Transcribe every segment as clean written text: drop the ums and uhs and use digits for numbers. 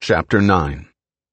Chapter 9.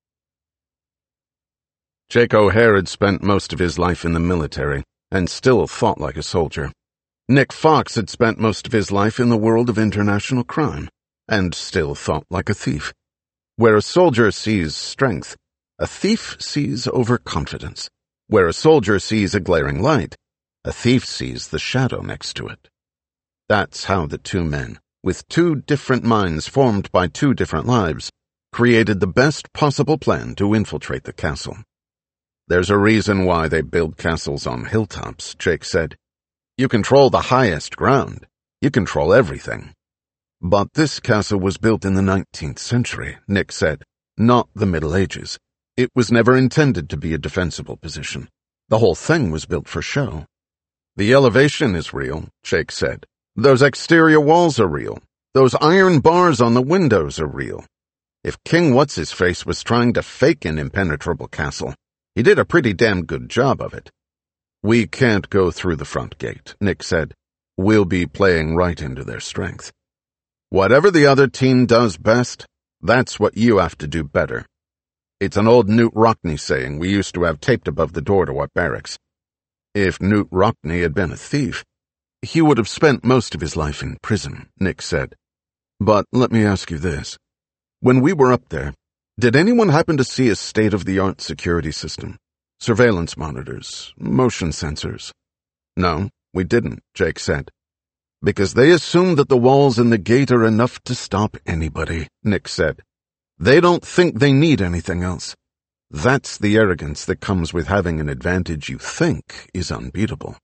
Jake O'Hare had spent most of his life in the military, and still thought like a soldier. Nick Fox had spent most of his life in the world of international crime, and still thought like a thief. Where a soldier sees strength, a thief sees overconfidence. Where a soldier sees a glaring light, a thief sees the shadow next to it. That's how the two men, with two different minds formed by two different lives, created the best possible plan to infiltrate the castle. There's a reason why they build castles on hilltops, Jake said. You control the highest ground. You control everything. But this castle was built in the 19th century, Nick said, not the Middle Ages. It was never intended to be a defensible position. The whole thing was built for show. The elevation is real, Jake said. Those exterior walls are real. Those iron bars on the windows are real. If King What's-His-Face was trying to fake an impenetrable castle, he did a pretty damn good job of it. We can't go through the front gate, Nick said. We'll be playing right into their strength. Whatever the other team does best, that's what you have to do better. It's an old Newt Rockney saying we used to have taped above the door to our barracks. If Newt Rockney had been a thief, he would have spent most of his life in prison, Nick said. But let me ask you this. When we were up there, did anyone happen to see a state-of-the-art security system? Surveillance monitors, motion sensors? No, we didn't, Jake said. Because they assume that the walls and the gate are enough to stop anybody, Nick said. They don't think they need anything else. That's the arrogance that comes with having an advantage you think is unbeatable.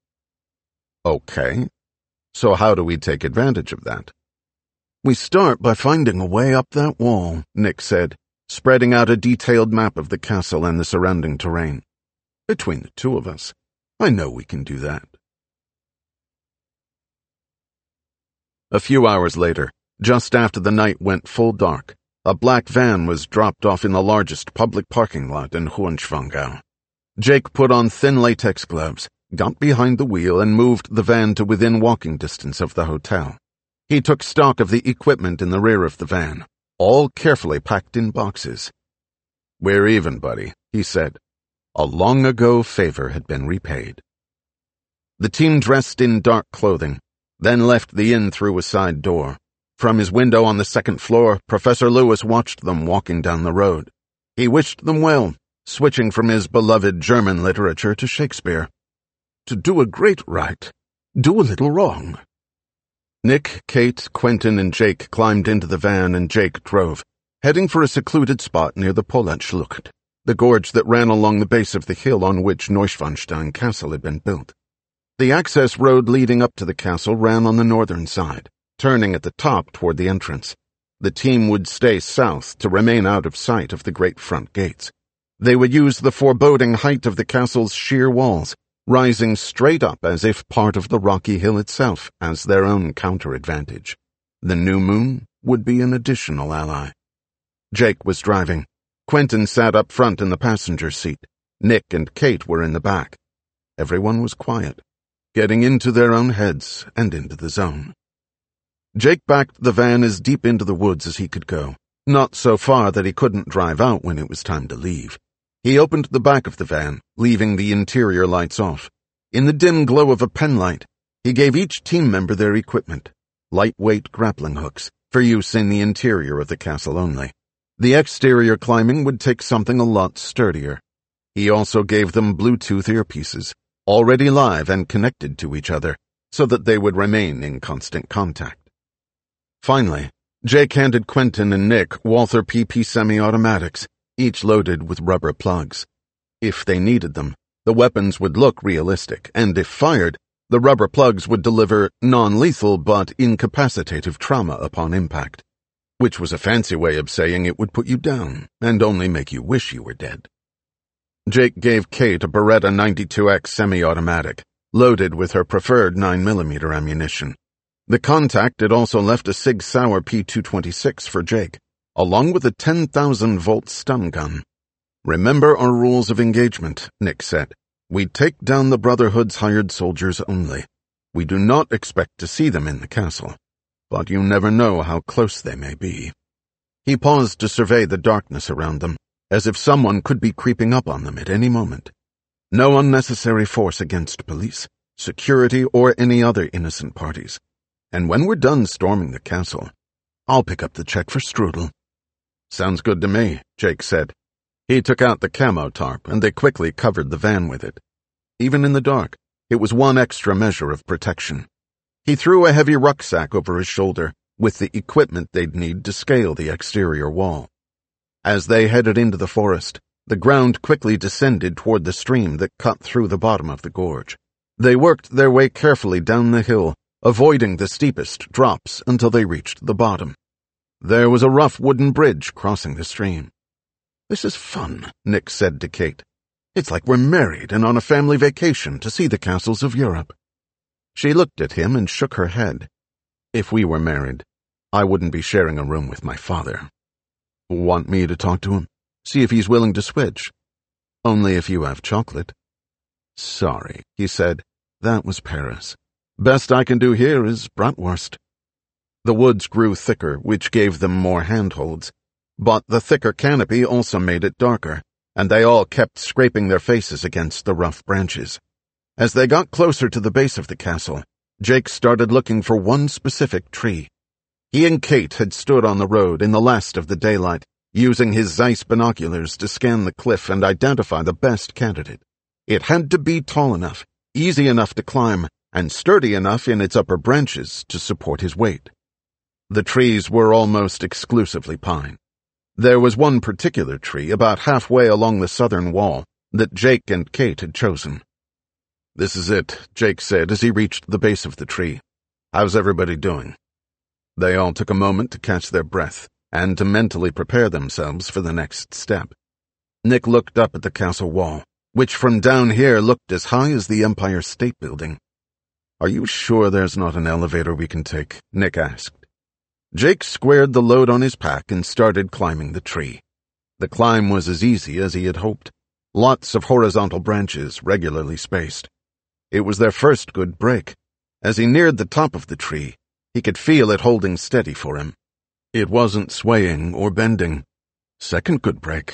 Okay, so how do we take advantage of that? We start by finding a way up that wall, Nick said, spreading out a detailed map of the castle and the surrounding terrain. Between the two of us, I know we can do that. A few hours later, just after the night went full dark, a black van was dropped off in the largest public parking lot in Hohenschwangau. Jake put on thin latex gloves, got behind the wheel and moved the van to within walking distance of the hotel. He took stock of the equipment in the rear of the van, all carefully packed in boxes. We're even, buddy, he said. A long-ago favor had been repaid. The team dressed in dark clothing, then left the inn through a side door. From his window on the second floor, Professor Lewis watched them walking down the road. He wished them well, switching from his beloved German literature to Shakespeare. To do a great right, do a little wrong. Nick, Kate, Quentin, and Jake climbed into the van and Jake drove, heading for a secluded spot near the Polatschlucht, the gorge that ran along the base of the hill on which Neuschwanstein Castle had been built. The access road leading up to the castle ran on the northern side, turning at the top toward the entrance. The team would stay south to remain out of sight of the great front gates. They would use the foreboding height of the castle's sheer walls, rising straight up as if part of the rocky hill itself, as their own counter-advantage. The new moon would be an additional ally. Jake was driving. Quentin sat up front in the passenger seat. Nick and Kate were in the back. Everyone was quiet, getting into their own heads and into the zone. Jake backed the van as deep into the woods as he could go, not so far that he couldn't drive out when it was time to leave. He opened the back of the van, leaving the interior lights off. In the dim glow of a penlight, he gave each team member their equipment, lightweight grappling hooks, for use in the interior of the castle only. The exterior climbing would take something a lot sturdier. He also gave them Bluetooth earpieces, already live and connected to each other, so that they would remain in constant contact. Finally, Jake handed Quentin and Nick Walther PP semi-automatics, each loaded with rubber plugs. If they needed them, the weapons would look realistic, and if fired, the rubber plugs would deliver non-lethal but incapacitative trauma upon impact, which was a fancy way of saying it would put you down and only make you wish you were dead. Jake gave Kate a Beretta 92X semi-automatic, loaded with her preferred 9mm ammunition. The contact had also left a Sig Sauer P226 for Jake, along with a 10,000-volt stun gun. Remember our rules of engagement, Nick said. We take down the Brotherhood's hired soldiers only. We do not expect to see them in the castle, but you never know how close they may be. He paused to survey the darkness around them, as if someone could be creeping up on them at any moment. No unnecessary force against police, security, or any other innocent parties. And when we're done storming the castle, I'll pick up the check for Strudel. Sounds good to me, Jake said. He took out the camo tarp, and they quickly covered the van with it. Even in the dark, it was one extra measure of protection. He threw a heavy rucksack over his shoulder, with the equipment they'd need to scale the exterior wall. As they headed into the forest, the ground quickly descended toward the stream that cut through the bottom of the gorge. They worked their way carefully down the hill, avoiding the steepest drops until they reached the bottom. There was a rough wooden bridge crossing the stream. "This is fun," Nick said to Kate. "It's like we're married and on a family vacation to see the castles of Europe." She looked at him and shook her head. "If we were married, I wouldn't be sharing a room with my father." "Want me to talk to him? See if he's willing to switch?" "Only if you have chocolate." "Sorry," he said. "That was Paris. Best I can do here is bratwurst." The woods grew thicker, which gave them more handholds. But the thicker canopy also made it darker, and they all kept scraping their faces against the rough branches. As they got closer to the base of the castle, Jake started looking for one specific tree. He and Kate had stood on the road in the last of the daylight, using his Zeiss binoculars to scan the cliff and identify the best candidate. It had to be tall enough, easy enough to climb, and sturdy enough in its upper branches to support his weight. The trees were almost exclusively pine. There was one particular tree about halfway along the southern wall that Jake and Kate had chosen. "This is it," Jake said as he reached the base of the tree. "How's everybody doing?" They all took a moment to catch their breath and to mentally prepare themselves for the next step. Nick looked up at the castle wall, which from down here looked as high as the Empire State Building. "Are you sure there's not an elevator we can take?" Nick asked. Jake squared the load on his pack and started climbing the tree. The climb was as easy as he had hoped. Lots of horizontal branches, regularly spaced. It was their first good break. As he neared the top of the tree, he could feel it holding steady for him. It wasn't swaying or bending. Second good break.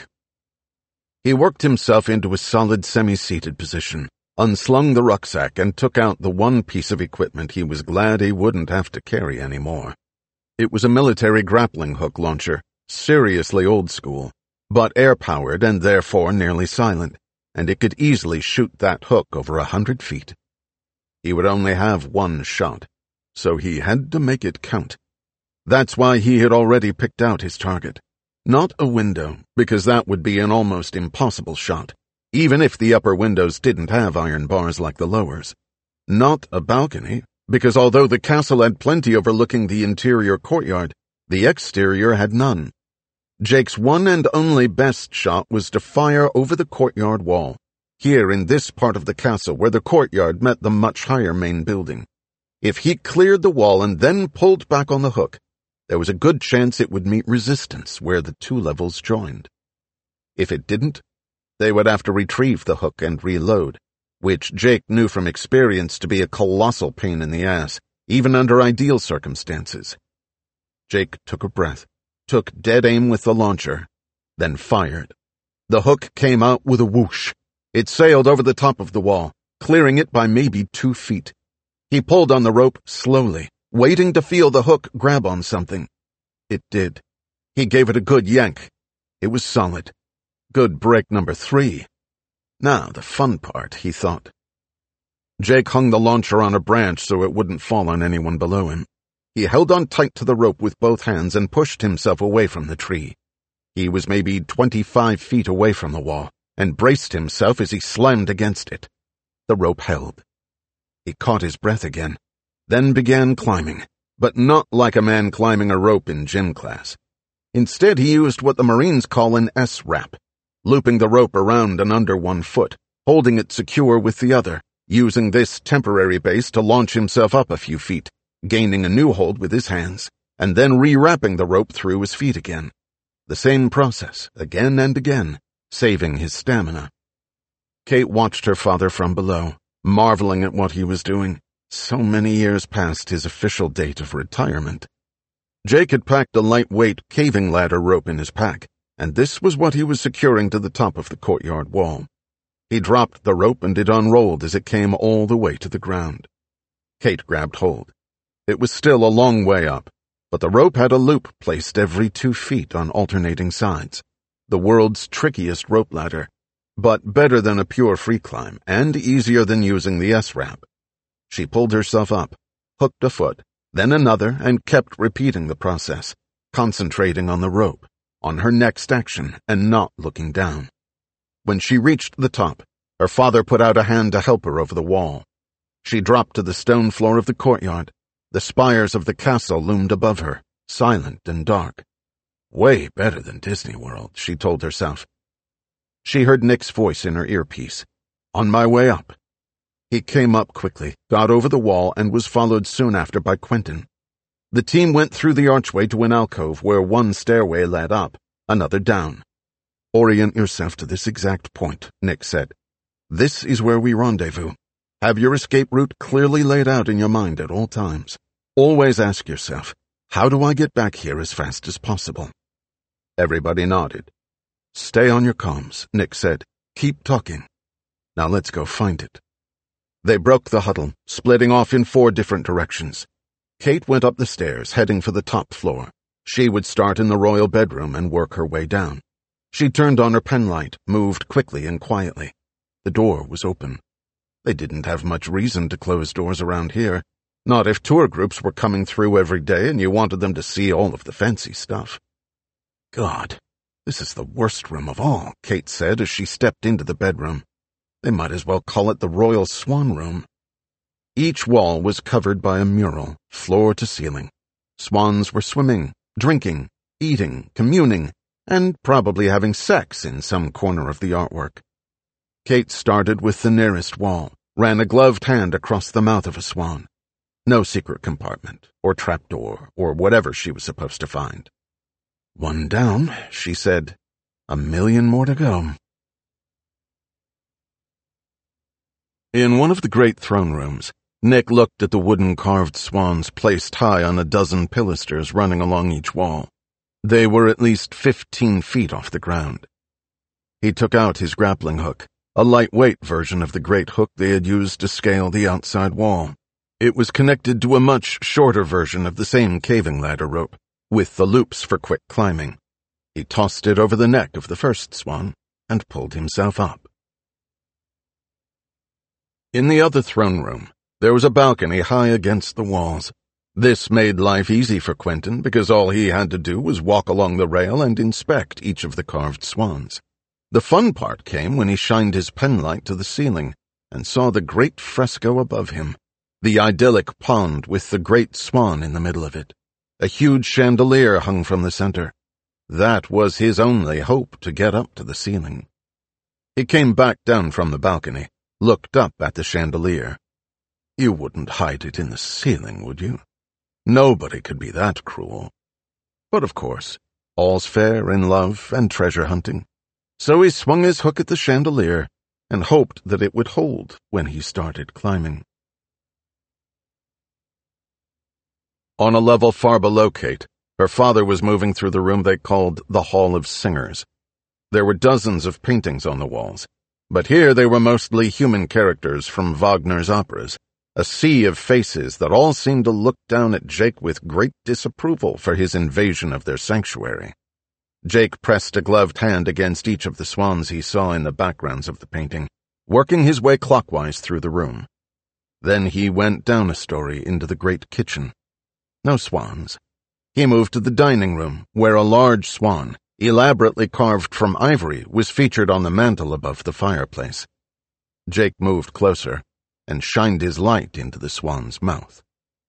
He worked himself into a solid semi-seated position, unslung the rucksack, and took out the one piece of equipment he was glad he wouldn't have to carry anymore. It was a military grappling hook launcher, seriously old school, but air-powered and therefore nearly silent, and it could easily shoot that hook over 100 feet. He would only have one shot, so he had to make it count. That's why he had already picked out his target. Not a window, because that would be an almost impossible shot, even if the upper windows didn't have iron bars like the lowers. Not a balcony, because although the castle had plenty overlooking the interior courtyard, the exterior had none. Jake's one and only best shot was to fire over the courtyard wall, here in this part of the castle where the courtyard met the much higher main building. If he cleared the wall and then pulled back on the hook, there was a good chance it would meet resistance where the two levels joined. If it didn't, they would have to retrieve the hook and reload, which Jake knew from experience to be a colossal pain in the ass, even under ideal circumstances. Jake took a breath, took dead aim with the launcher, then fired. The hook came out with a whoosh. It sailed over the top of the wall, clearing it by maybe 2 feet. He pulled on the rope slowly, waiting to feel the hook grab on something. It did. He gave it a good yank. It was solid. Good break number 3. Now, the fun part, he thought. Jake hung the launcher on a branch so it wouldn't fall on anyone below him. He held on tight to the rope with both hands and pushed himself away from the tree. He was maybe 25 feet away from the wall and braced himself as he slammed against it. The rope held. He caught his breath again, then began climbing, but not like a man climbing a rope in gym class. Instead, he used what the Marines call an S-wrap, looping the rope around and under one foot, holding it secure with the other, using this temporary base to launch himself up a few feet, gaining a new hold with his hands, and then re-wrapping the rope through his feet again. The same process, again and again, saving his stamina. Kate watched her father from below, marveling at what he was doing, so many years past his official date of retirement. Jake had packed a lightweight caving ladder rope in his pack, and this was what he was securing to the top of the courtyard wall. He dropped the rope and it unrolled as it came all the way to the ground. Kate grabbed hold. It was still a long way up, but the rope had a loop placed every 2 feet on alternating sides. The world's trickiest rope ladder, but better than a pure free climb and easier than using the S-ramp. She pulled herself up, hooked a foot, then another, and kept repeating the process, concentrating on the rope, on her next action, and not looking down. When she reached the top, her father put out a hand to help her over the wall. She dropped to the stone floor of the courtyard. The spires of the castle loomed above her, silent and dark. Way better than Disney World, she told herself. She heard Nick's voice in her earpiece. On my way up. He came up quickly, got over the wall, and was followed soon after by Quentin. The team went through the archway to an alcove where one stairway led up, another down. Orient yourself to this exact point, Nick said. This is where we rendezvous. Have your escape route clearly laid out in your mind at all times. Always ask yourself, how do I get back here as fast as possible? Everybody nodded. Stay on your comms, Nick said. Keep talking. Now let's go find it. They broke the huddle, splitting off in 4 different directions. Kate went up the stairs, heading for the top floor. She would start in the royal bedroom and work her way down. She turned on her penlight, moved quickly and quietly. The door was open. They didn't have much reason to close doors around here. Not if tour groups were coming through every day and you wanted them to see all of the fancy stuff. God, this is the worst room of all, Kate said as she stepped into the bedroom. They might as well call it the Royal Swan Room. Each wall was covered by a mural, floor to ceiling. Swans were swimming, drinking, eating, communing, and probably having sex in some corner of the artwork. Kate started with the nearest wall, ran a gloved hand across the mouth of a swan. No secret compartment, or trapdoor, or whatever she was supposed to find. 1 down, she said. 1,000,000 more to go. In one of the great throne rooms, Nick looked at the wooden carved swans placed high on a dozen pilasters running along each wall. They were at least 15 feet off the ground. He took out his grappling hook, a lightweight version of the great hook they had used to scale the outside wall. It was connected to a much shorter version of the same caving ladder rope, with the loops for quick climbing. He tossed it over the neck of the first swan and pulled himself up. In the other throne room, there was a balcony high against the walls. This made life easy for Quentin because all he had to do was walk along the rail and inspect each of the carved swans. The fun part came when he shined his penlight to the ceiling and saw the great fresco above him, the idyllic pond with the great swan in the middle of it. A huge chandelier hung from the center. That was his only hope to get up to the ceiling. He came back down from the balcony, looked up at the chandelier. You wouldn't hide it in the ceiling, would you? Nobody could be that cruel. But of course, all's fair in love and treasure hunting. So he swung his hook at the chandelier and hoped that it would hold when he started climbing. On a level far below Kate, her father was moving through the room they called the Hall of Singers. There were dozens of paintings on the walls, but here they were mostly human characters from Wagner's operas, a sea of faces that all seemed to look down at Jake with great disapproval for his invasion of their sanctuary. Jake pressed a gloved hand against each of the swans he saw in the backgrounds of the painting, working his way clockwise through the room. Then he went down a story into the great kitchen. No swans. He moved to the dining room, where a large swan, elaborately carved from ivory, was featured on the mantel above the fireplace. Jake moved closer and shined his light into the swan's mouth.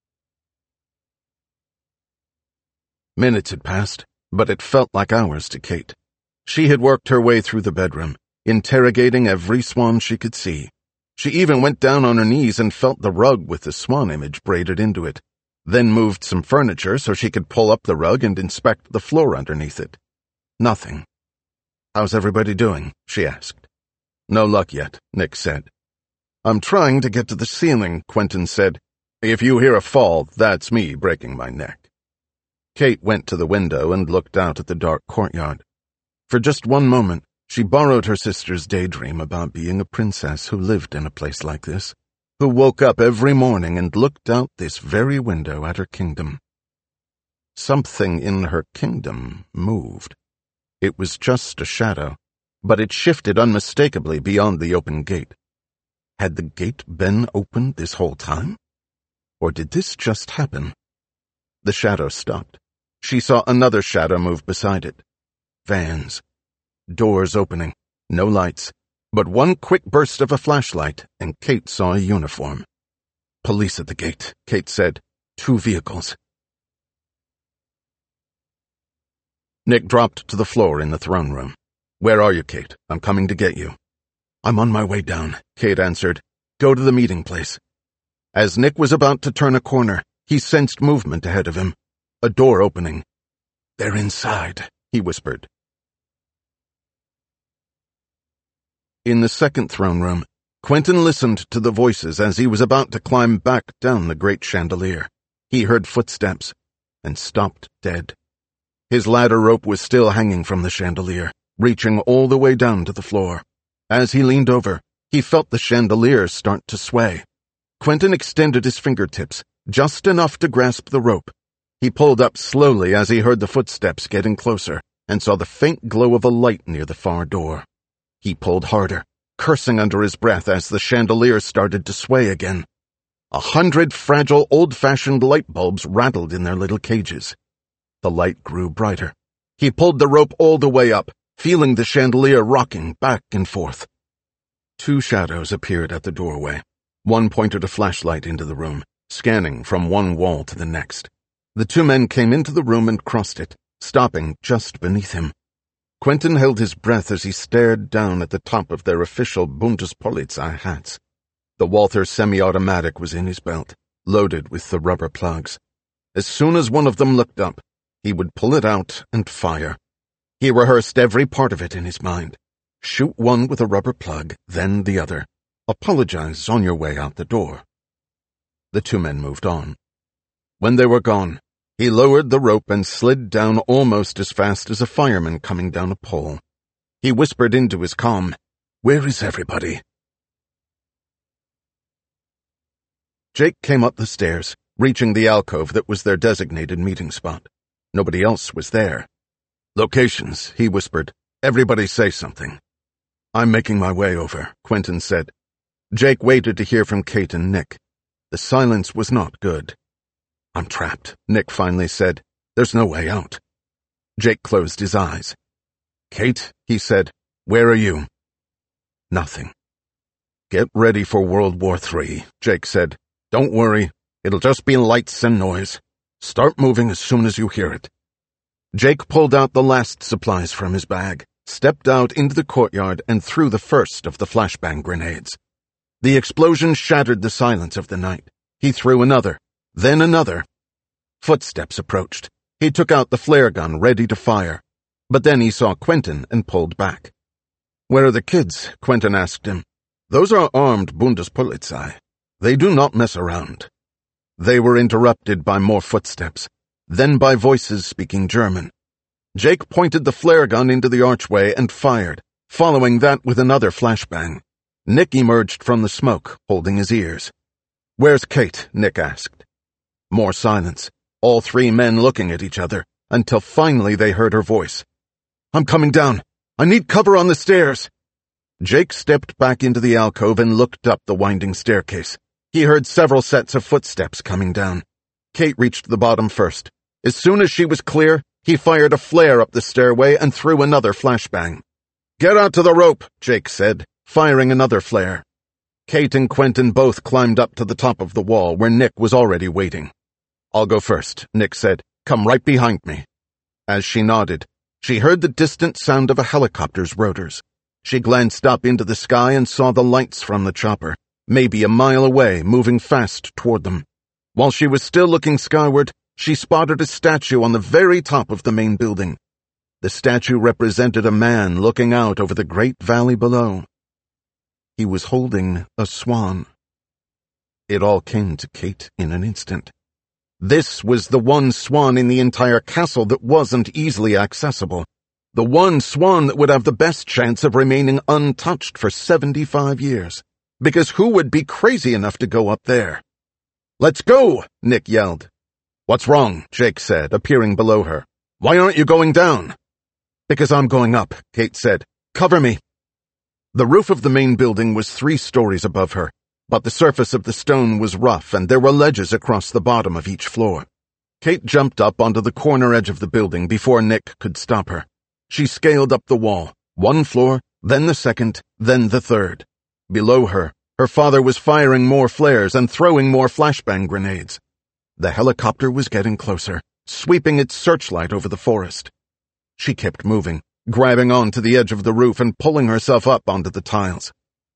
Minutes had passed, but it felt like hours to Kate. She had worked her way through the bedroom, interrogating every swan she could see. She even went down on her knees and felt the rug with the swan image braided into it, then moved some furniture so she could pull up the rug and inspect the floor underneath it. Nothing. How's everybody doing? She asked. No luck yet, Nick said. I'm trying to get to the ceiling, Quentin said. If you hear a fall, that's me breaking my neck. Kate went to the window and looked out at the dark courtyard. For just one moment, she borrowed her sister's daydream about being a princess who lived in a place like this, who woke up every morning and looked out this very window at her kingdom. Something in her kingdom moved. It was just a shadow, but it shifted unmistakably beyond the open gate. Had the gate been open this whole time? Or did this just happen? The shadow stopped. She saw another shadow move beside it. Vans. Doors opening. No lights. But one quick burst of a flashlight, and Kate saw a uniform. Police at the gate, Kate said. 2 vehicles. Nick dropped to the floor in the throne room. Where are you, Kate? I'm coming to get you. I'm on my way down, Kate answered. Go to the meeting place. As Nick was about to turn a corner, he sensed movement ahead of him. A door opening. They're inside, he whispered. In the second throne room, Quentin listened to the voices as he was about to climb back down the great chandelier. He heard footsteps and stopped dead. His ladder rope was still hanging from the chandelier, reaching all the way down to the floor. As he leaned over, he felt the chandelier start to sway. Quentin extended his fingertips, just enough to grasp the rope. He pulled up slowly as he heard the footsteps getting closer and saw the faint glow of a light near the far door. He pulled harder, cursing under his breath as the chandelier started to sway again. 100 fragile, old-fashioned light bulbs rattled in their little cages. The light grew brighter. He pulled the rope all the way up, feeling the chandelier rocking back and forth. 2 shadows appeared at the doorway. One pointed a flashlight into the room, scanning from one wall to the next. The 2 men came into the room and crossed it, stopping just beneath him. Quentin held his breath as he stared down at the top of their official Bundespolizei hats. The Walther semi-automatic was in his belt, loaded with the rubber plugs. As soon as one of them looked up, he would pull it out and fire. He rehearsed every part of it in his mind. Shoot one with a rubber plug, then the other. Apologize on your way out the door. The 2 men moved on. When they were gone, he lowered the rope and slid down almost as fast as a fireman coming down a pole. He whispered into his comm, "Where is everybody?" Jake came up the stairs, reaching the alcove that was their designated meeting spot. Nobody else was there. "Locations," he whispered. "Everybody say something." "I'm making my way over," Quentin said. Jake waited to hear from Kate and Nick. The silence was not good. "I'm trapped," Nick finally said. "There's no way out." Jake closed his eyes. "Kate," he said, "where are you?" Nothing. "Get ready for World War III, Jake said. "Don't worry. It'll just be lights and noise. Start moving as soon as you hear it." Jake pulled out the last supplies from his bag, stepped out into the courtyard, and threw the first of the flashbang grenades. The explosion shattered the silence of the night. He threw another, then another. Footsteps approached. He took out the flare gun, ready to fire. But then he saw Quentin and pulled back. "Where are the kids?" Quentin asked him. "Those are armed Bundespolizei. They do not mess around." They were interrupted by more footsteps, then by voices speaking German. Jake pointed the flare gun into the archway and fired, following that with another flashbang. Nick emerged from the smoke, holding his ears. "Where's Kate?" Nick asked. More silence, all 3 men looking at each other, until finally they heard her voice. "I'm coming down. I need cover on the stairs." Jake stepped back into the alcove and looked up the winding staircase. He heard several sets of footsteps coming down. Kate reached the bottom first. As soon as she was clear, he fired a flare up the stairway and threw another flashbang. "Get out to the rope," Jake said, firing another flare. Kate and Quentin both climbed up to the top of the wall where Nick was already waiting. "I'll go first," Nick said. "Come right behind me." As she nodded, she heard the distant sound of a helicopter's rotors. She glanced up into the sky and saw the lights from the chopper, maybe a mile away, moving fast toward them. While she was still looking skyward, she spotted a statue on the very top of the main building. The statue represented a man looking out over the great valley below. He was holding a swan. It all came to Kate in an instant. This was the one swan in the entire castle that wasn't easily accessible. The one swan that would have the best chance of remaining untouched for 75 years. Because who would be crazy enough to go up there? "Let's go!" Nick yelled. "What's wrong?" Jake said, appearing below her. "Why aren't you going down?" "Because I'm going up," Kate said. "Cover me." The roof of the main building was 3 stories above her, but the surface of the stone was rough and there were ledges across the bottom of each floor. Kate jumped up onto the corner edge of the building before Nick could stop her. She scaled up the wall, 1 floor, then the 2nd, then the 3rd. Below her, her father was firing more flares and throwing more flashbang grenades. The helicopter was getting closer, sweeping its searchlight over the forest. She kept moving, grabbing onto the edge of the roof and pulling herself up onto the tiles.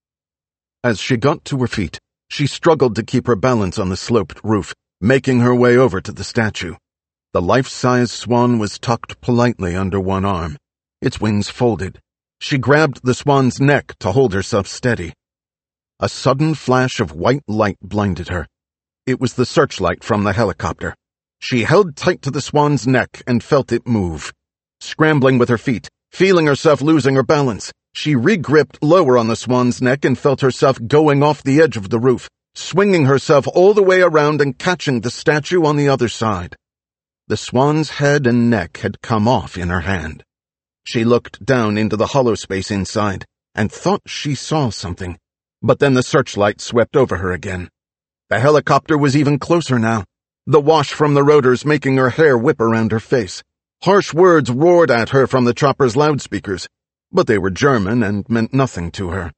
As she got to her feet, she struggled to keep her balance on the sloped roof, making her way over to the statue. The life-size swan was tucked politely under one arm, its wings folded. She grabbed the swan's neck to hold herself steady. A sudden flash of white light blinded her. It was the searchlight from the helicopter. She held tight to the swan's neck and felt it move. Scrambling with her feet, feeling herself losing her balance, she re-gripped lower on the swan's neck and felt herself going off the edge of the roof, swinging herself all the way around and catching the statue on the other side. The swan's head and neck had come off in her hand. She looked down into the hollow space inside and thought she saw something, but then the searchlight swept over her again. The helicopter was even closer now, the wash from the rotors making her hair whip around her face. Harsh words roared at her from the chopper's loudspeakers, but they were German and meant nothing to her.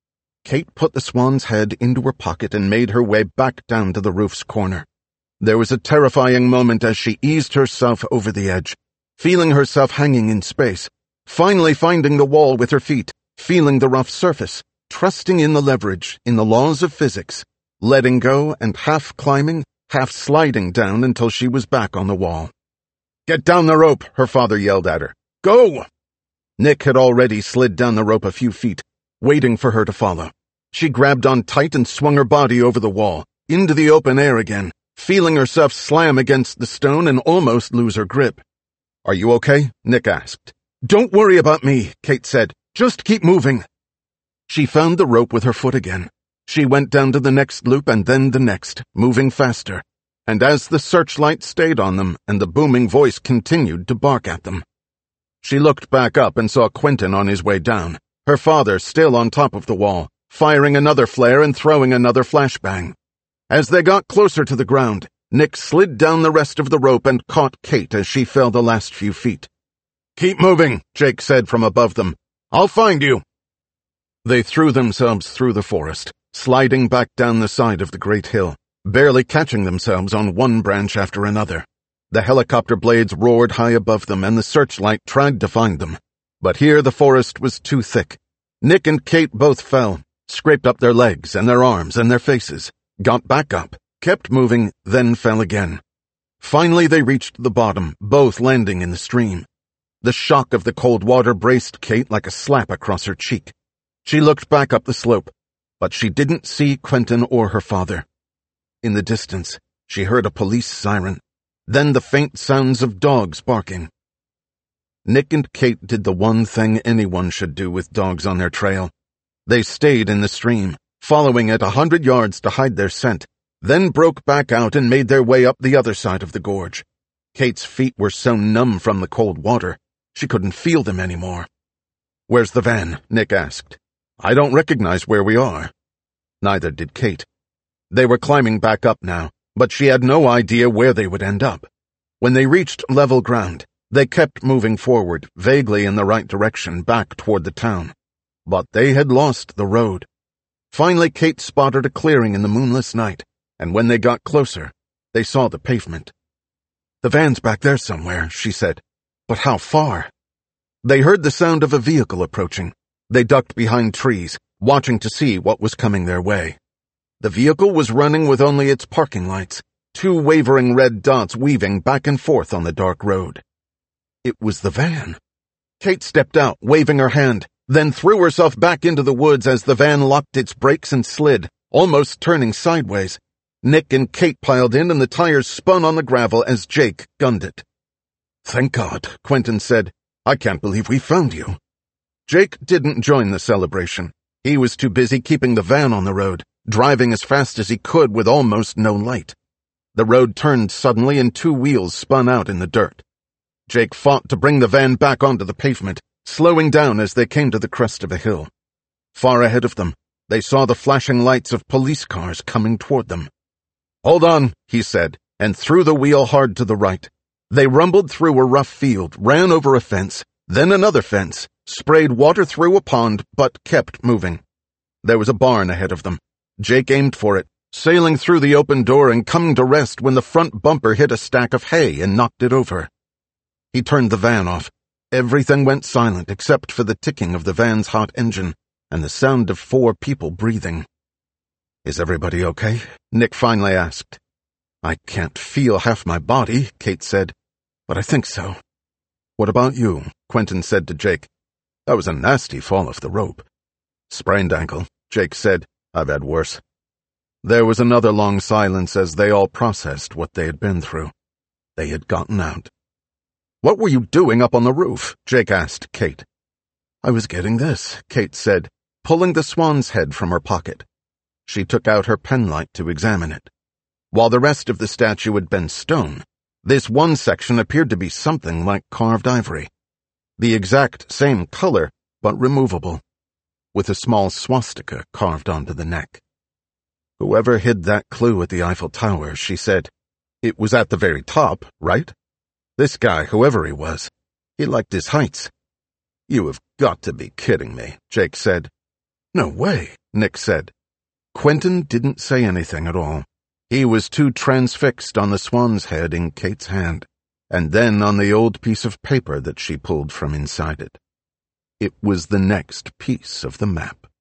Kate put the swan's head into her pocket and made her way back down to the roof's corner. There was a terrifying moment as she eased herself over the edge, feeling herself hanging in space, finally finding the wall with her feet, feeling the rough surface, trusting in the leverage, in the laws of physics, letting go and half climbing, half sliding down until she was back on the wall. "Get down the rope," her father yelled at her. "Go!" Nick had already slid down the rope a few feet, waiting for her to follow. She grabbed on tight and swung her body over the wall, into the open air again, feeling herself slam against the stone and almost lose her grip. "Are you okay?" Nick asked. "Don't worry about me," Kate said. "Just keep moving." She found the rope with her foot again. She went down to the next loop and then the next, moving faster. And as the searchlight stayed on them and the booming voice continued to bark at them. She looked back up and saw Quentin on his way down, her father still on top of the wall, firing another flare and throwing another flashbang. As they got closer to the ground, Nick slid down the rest of the rope and caught Kate as she fell the last few feet. "Keep moving," Jake said from above them. "I'll find you." They threw themselves through the forest, sliding back down the side of the great hill, barely catching themselves on one branch after another. The helicopter blades roared high above them and the searchlight tried to find them. But here the forest was too thick. Nick and Kate both fell, scraped up their legs and their arms and their faces, got back up, kept moving, then fell again. Finally they reached the bottom, both landing in the stream. The shock of the cold water braced Kate like a slap across her cheek. She looked back up the slope, but she didn't see Quentin or her father. In the distance, she heard a police siren, then the faint sounds of dogs barking. Nick and Kate did the one thing anyone should do with dogs on their trail. They stayed in the stream, following it 100 yards to hide their scent, then broke back out and made their way up the other side of the gorge. Kate's feet were so numb from the cold water, she couldn't feel them anymore. "Where's the van?" Nick asked. "I don't recognize where we are." Neither did Kate. They were climbing back up now, but she had no idea where they would end up. When they reached level ground, they kept moving forward, vaguely in the right direction, back toward the town. But they had lost the road. Finally, Kate spotted a clearing in the moonless night, and when they got closer, they saw the pavement. "The van's back there somewhere," she said. "But how far?" They heard the sound of a vehicle approaching. They ducked behind trees, watching to see what was coming their way. The vehicle was running with only its parking lights, 2 wavering red dots weaving back and forth on the dark road. It was the van. Kate stepped out, waving her hand, then threw herself back into the woods as the van locked its brakes and slid, almost turning sideways. Nick and Kate piled in and the tires spun on the gravel as Jake gunned it. "Thank God," Quentin said. "I can't believe we found you." Jake didn't join the celebration. He was too busy keeping the van on the road, driving as fast as he could with almost no light. The road turned suddenly and two wheels spun out in the dirt. Jake fought to bring the van back onto the pavement, slowing down as they came to the crest of a hill. Far ahead of them, they saw the flashing lights of police cars coming toward them. "Hold on," he said, and threw the wheel hard to the right. They rumbled through a rough field, ran over a fence, then another fence, sprayed water through a pond, but kept moving. There was a barn ahead of them. Jake aimed for it, sailing through the open door and coming to rest when the front bumper hit a stack of hay and knocked it over. He turned the van off. Everything went silent except for the ticking of the van's hot engine and the sound of 4 people breathing. "Is everybody okay?" Nick finally asked. "I can't feel half my body," Kate said, "but I think so." "What about you?" Quentin said to Jake. "That was a nasty fall off the rope." "Sprained ankle," Jake said. "I've had worse." There was another long silence as they all processed what they had been through. They had gotten out. "What were you doing up on the roof?" Jake asked Kate. "I was getting this," Kate said, pulling the swan's head from her pocket. She took out her penlight to examine it. While the rest of the statue had been stone, this one section appeared to be something like carved ivory. The exact same color, but removable, with a small swastika carved onto the neck. "Whoever hid that clue at the Eiffel Tower," she said. "It was at the very top, right? This guy, whoever he was, he liked his heights." "You have got to be kidding me," Jake said. "No way," Nick said. Quentin didn't say anything at all. He was too transfixed on the swan's head in Kate's hand, and then on the old piece of paper that she pulled from inside it. It was the next piece of the map.